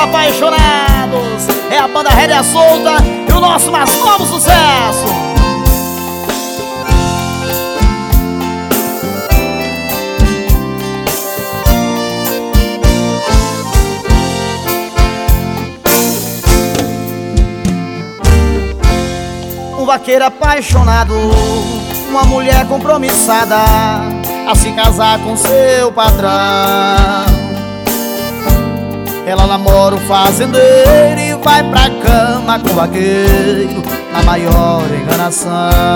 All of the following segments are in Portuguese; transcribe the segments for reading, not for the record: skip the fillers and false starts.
Apaixonados. É a banda Rédea Solta e o nosso mais novo sucesso. Um vaqueiro apaixonado, uma mulher compromissada a se casar com seu patrão. Ela namora o fazendeiro e vai pra cama com o vaqueiro na maior enganação.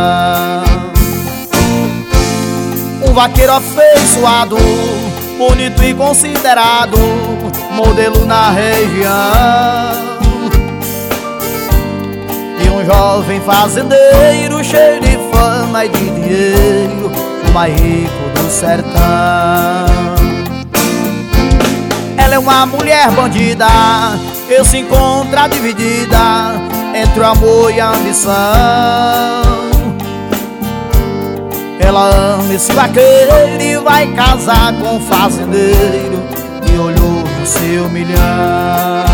Um vaqueiro afeiçoado, bonito e considerado, modelo na região. E um jovem fazendeiro cheio de fama e de dinheiro, o mais rico do sertão. Ela é uma mulher bandida que se encontra dividida entre o amor e a ambição. Ela ama esse vaqueiro e vai casar com um fazendeiro que olhou no seu milhão.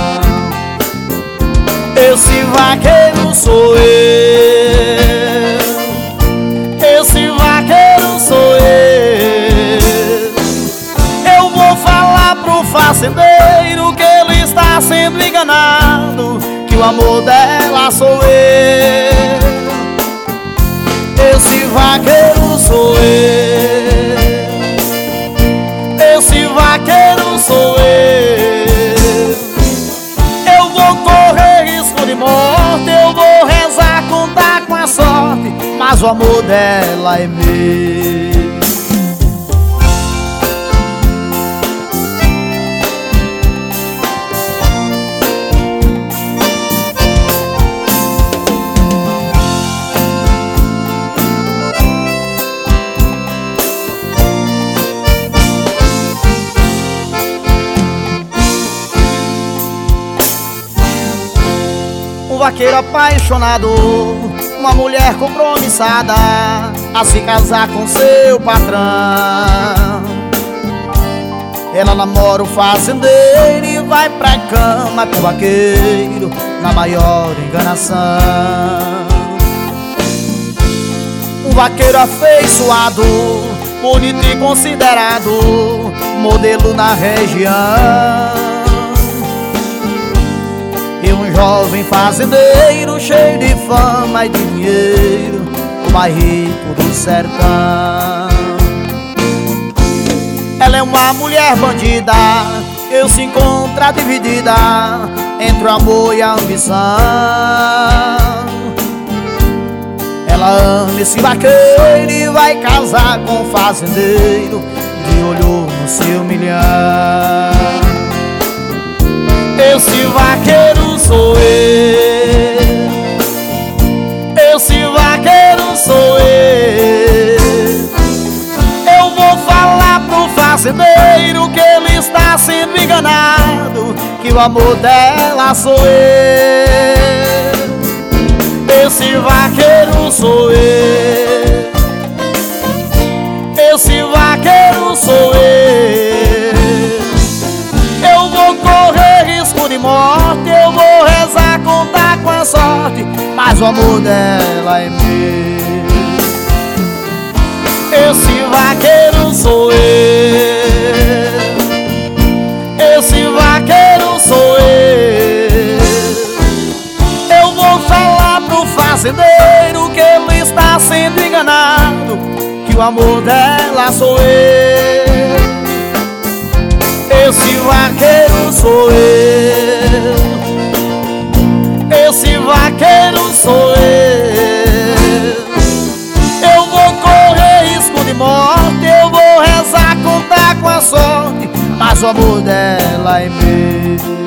Esse vaqueiro sou eu, esse vaqueiro sou eu. Eu vou falar pro fazendeiro que ele está sendo enganado, que o amor dela sou eu. Esse vaqueiro sou eu, esse vaqueiro sou eu. Eu vou correr risco de morte, eu vou rezar, contar com a sorte, mas o amor dela é meu. Um vaqueiro apaixonado, uma mulher compromissada a se casar com seu patrão. Ela namora o fazendeiro e vai pra cama com o vaqueiro na maior enganação. Um vaqueiro afeiçoado, bonito e considerado, modelo na região. E um jovem fazendeiro cheio de fama e de dinheiro, o mais rico do sertão. Ela é uma mulher bandida que se encontra dividida entre o amor e a ambição. Ela ama esse vaqueiro e vai casar com um fazendeiro que olhou no seu milhão. Esse vaqueiro sou eu, esse vaqueiro sou eu. Eu vou falar pro fazendeiro que ele está sendo enganado, que o amor dela sou eu. Esse vaqueiro sou eu, esse vaqueiro sou eu. Eu vou correr risco de morte, eu vou rezar, contar com a sorte, mas o amor dela é meu. Esse vaqueiro sou eu, esse vaqueiro sou eu. Eu vou falar pro fazendeiro que ele está sendo enganado, que o amor dela sou eu. Esse vaqueiro sou eu, esse vaqueiro sou eu. Eu vou correr risco de morte, eu vou rezar, contar com a sorte, mas o amor dela é meu.